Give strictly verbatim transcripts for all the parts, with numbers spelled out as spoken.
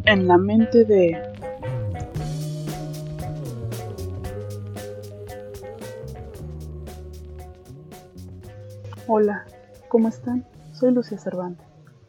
En la mente de... Hola, ¿cómo están? Soy Lucia Cervantes.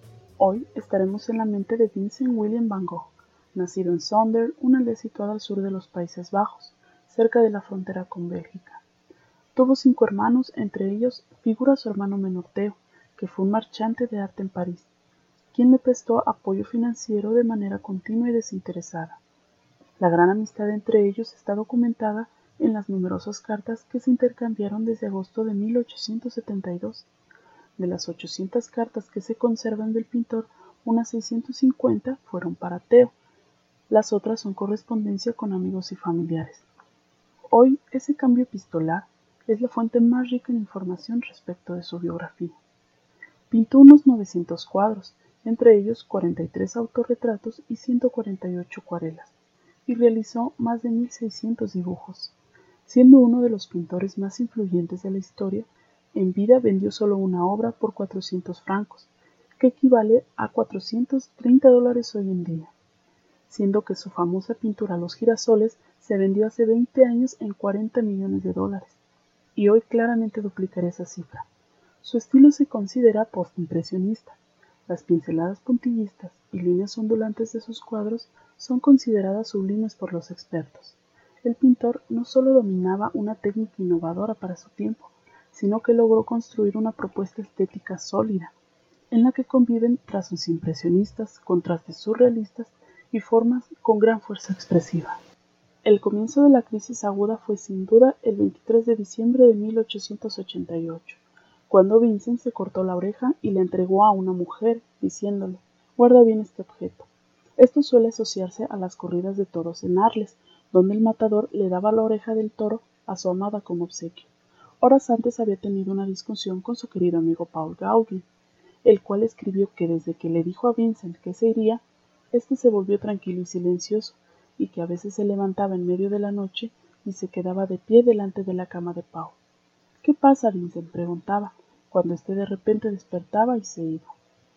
Hoy estaremos en la mente de Vincent Willem van Gogh, nacido en Zondert, una aldea situada al sur de los Países Bajos, cerca de la frontera con Bélgica. Tuvo cinco hermanos, entre ellos figura su hermano menor Theo, que fue un marchante de arte en París, quien le prestó apoyo financiero de manera continua y desinteresada. La gran amistad entre ellos está documentada en las numerosas cartas que se intercambiaron desde agosto de mil ochocientos setenta y dos. De las ochocientas cartas que se conservan del pintor, unas seiscientas cincuenta fueron para Theo. Las otras son correspondencia con amigos y familiares. Hoy, ese cambio epistolar es la fuente más rica en información respecto de su biografía. Pintó unos novecientos cuadros, entre ellos cuarenta y tres autorretratos y ciento cuarenta y ocho acuarelas, y realizó más de mil seiscientos dibujos. Siendo uno de los pintores más influyentes de la historia, en vida vendió solo una obra por cuatrocientos francos, que equivale a cuatrocientos treinta dólares hoy en día, siendo que su famosa pintura Los girasoles se vendió hace veinte años en cuarenta millones de dólares, y hoy claramente duplicaría esa cifra. Su estilo se considera postimpresionista. Las pinceladas puntillistas y líneas ondulantes de sus cuadros son consideradas sublimes por los expertos. El pintor no solo dominaba una técnica innovadora para su tiempo, sino que logró construir una propuesta estética sólida, en la que conviven trazos impresionistas, contrastes surrealistas y formas con gran fuerza expresiva. El comienzo de la crisis aguda fue sin duda el veintitrés de diciembre de mil ochocientos ochenta y ocho, cuando Vincent se cortó la oreja y la entregó a una mujer, diciéndole: «Guarda bien este objeto». Esto suele asociarse a las corridas de toros en Arles, donde el matador le daba la oreja del toro a su amada como obsequio. Horas antes había tenido una discusión con su querido amigo Paul Gauguin, el cual escribió que desde que le dijo a Vincent que se iría, éste se volvió tranquilo y silencioso, y que a veces se levantaba en medio de la noche y se quedaba de pie delante de la cama de Paul. «¿Qué pasa, Vincent?», preguntaba, cuando éste de repente despertaba y se iba.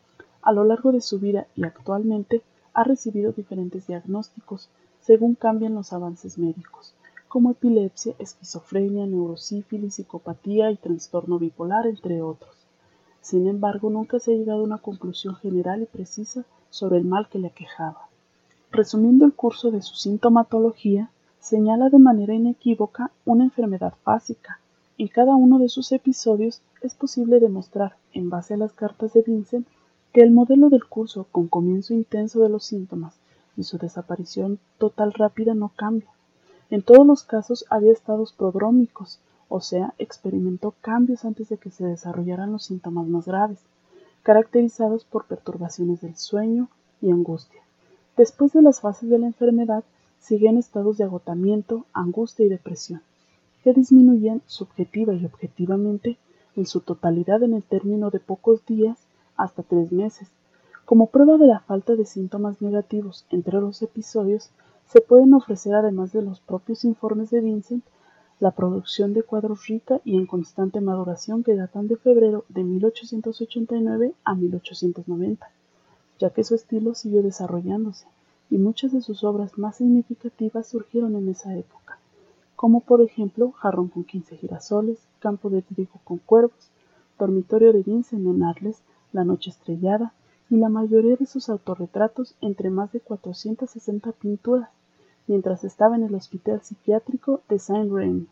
A lo largo de su vida y actualmente ha recibido diferentes diagnósticos según cambian los avances médicos, como epilepsia, esquizofrenia, neurosífilis, psicopatía y trastorno bipolar, entre otros. Sin embargo, nunca se ha llegado a una conclusión general y precisa sobre el mal que le aquejaba. Resumiendo el curso de su sintomatología, señala de manera inequívoca una enfermedad fásica. En cada uno de sus episodios es posible demostrar, en base a las cartas de Vincent, que el modelo del curso con comienzo intenso de los síntomas y su desaparición total rápida no cambia. En todos los casos había estados prodrómicos, o sea, experimentó cambios antes de que se desarrollaran los síntomas más graves, caracterizados por perturbaciones del sueño y angustia. Después de las fases de la enfermedad, siguen estados de agotamiento, angustia y depresión, que disminuían subjetiva y objetivamente en su totalidad en el término de pocos días hasta tres meses. Como prueba de la falta de síntomas negativos entre los episodios, se pueden ofrecer, además de los propios informes de Vincent, la producción de cuadros rica y en constante maduración que datan de febrero de mil ochocientos ochenta y nueve a mil ochocientos noventa, ya que su estilo siguió desarrollándose, y muchas de sus obras más significativas surgieron en esa época, como por ejemplo Jarrón con quince girasoles, Campo de trigo con cuervos, Dormitorio de Vincent en Arles, La noche estrellada, y la mayoría de sus autorretratos, entre más de cuatrocientas sesenta pinturas, mientras estaba en el hospital psiquiátrico de Saint-Rémy,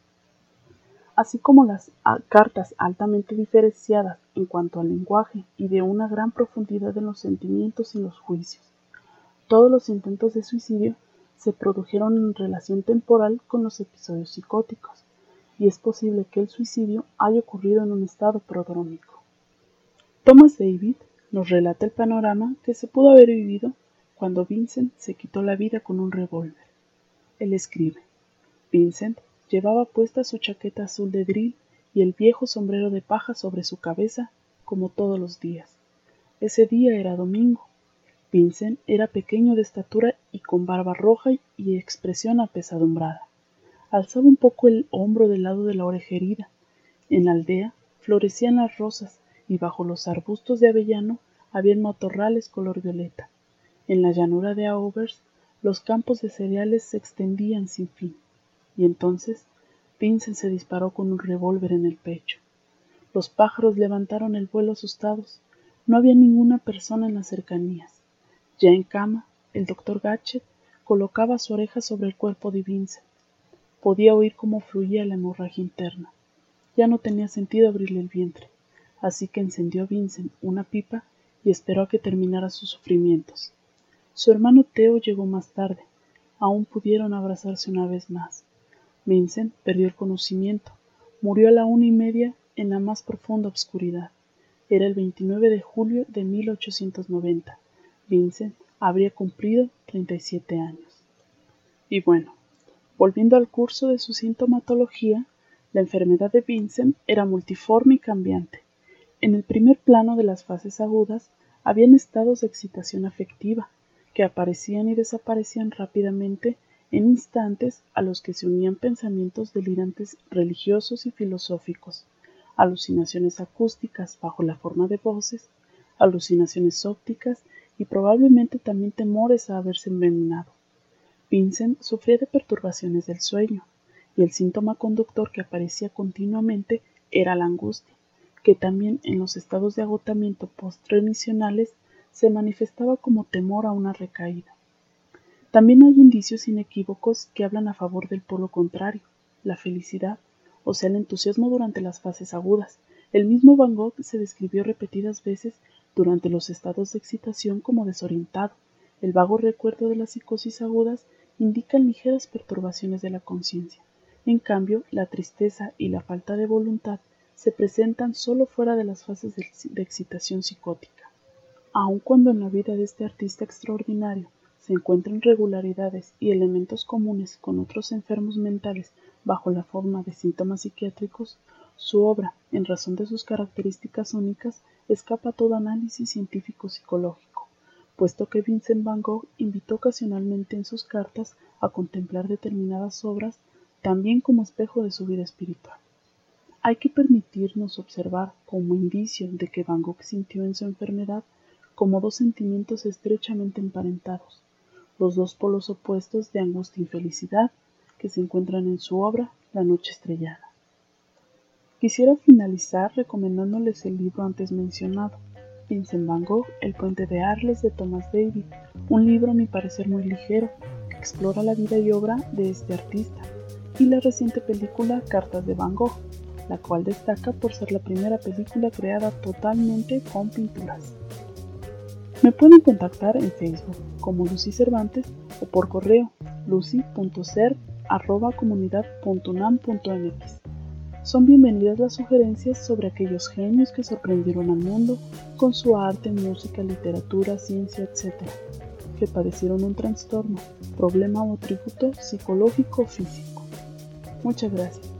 así como las cartas altamente diferenciadas en cuanto al lenguaje y de una gran profundidad en los sentimientos y los juicios. Todos los intentos de suicidio se produjeron en relación temporal con los episodios psicóticos, y es posible que el suicidio haya ocurrido en un estado prodrómico. Thomas David nos relata el panorama que se pudo haber vivido cuando Vincent se quitó la vida con un revólver. Él escribe: «Vincent llevaba puesta su chaqueta azul de drill y el viejo sombrero de paja sobre su cabeza, como todos los días. Ese día era domingo. Vincent era pequeño de estatura y con barba roja y expresión apesadumbrada. Alzaba un poco el hombro del lado de la oreja herida. En la aldea florecían las rosas y bajo los arbustos de avellano había matorrales color violeta. En la llanura de Auvers, los campos de cereales se extendían sin fin, y entonces Vincent se disparó con un revólver en el pecho. Los pájaros levantaron el vuelo asustados. No había ninguna persona en las cercanías. Ya en cama, el doctor Gatchet colocaba su oreja sobre el cuerpo de Vincent. Podía oír cómo fluía la hemorragia interna. Ya no tenía sentido abrirle el vientre, así que encendió Vincent una pipa y esperó a que terminara sus sufrimientos. Su hermano Theo llegó más tarde. Aún pudieron abrazarse una vez más. Vincent perdió el conocimiento. Murió a la una y media en la más profunda obscuridad. Era el veintinueve de julio de mil ochocientos noventa. Vincent habría cumplido treinta y siete años. Y bueno, volviendo al curso de su sintomatología, la enfermedad de Vincent era multiforme y cambiante. En el primer plano de las fases agudas habían estados de excitación afectiva, que aparecían y desaparecían rápidamente en instantes a los que se unían pensamientos delirantes religiosos y filosóficos, alucinaciones acústicas bajo la forma de voces, alucinaciones ópticas y probablemente también temores a haberse envenenado. Vincent sufría de perturbaciones del sueño, y el síntoma conductor que aparecía continuamente era la angustia, que también en los estados de agotamiento postremisionales se manifestaba como temor a una recaída. También hay indicios inequívocos que hablan a favor del polo contrario, la felicidad, o sea el entusiasmo durante las fases agudas. El mismo Van Gogh se describió repetidas veces durante los estados de excitación como desorientado. El vago recuerdo de las psicosis agudas indican ligeras perturbaciones de la conciencia. En cambio, la tristeza y la falta de voluntad se presentan solo fuera de las fases de, de excitación psicótica. Aun cuando en la vida de este artista extraordinario se encuentran regularidades y elementos comunes con otros enfermos mentales bajo la forma de síntomas psiquiátricos, su obra, en razón de sus características únicas, escapa a todo análisis científico-psicológico, puesto que Vincent Van Gogh invitó ocasionalmente en sus cartas a contemplar determinadas obras también como espejo de su vida espiritual. Hay que permitirnos observar como indicio de que Van Gogh sintió en su enfermedad como dos sentimientos estrechamente emparentados, los dos polos opuestos de angustia y felicidad que se encuentran en su obra La noche estrellada. Quisiera finalizar recomendándoles el libro antes mencionado, Vincent Van Gogh, El puente de Arles de Thomas David, un libro a mi parecer muy ligero que explora la vida y obra de este artista, y la reciente película Cartas de Van Gogh, la cual destaca por ser la primera película creada totalmente con pinturas. Me pueden contactar en Facebook como Lucy Cervantes o por correo lucy punto cerv arroba comunidad punto unam punto mx. Son bienvenidas las sugerencias sobre aquellos genios que sorprendieron al mundo con su arte, música, literatura, ciencia, etcétera, que padecieron un trastorno, problema o atributo psicológico o físico. Muchas gracias.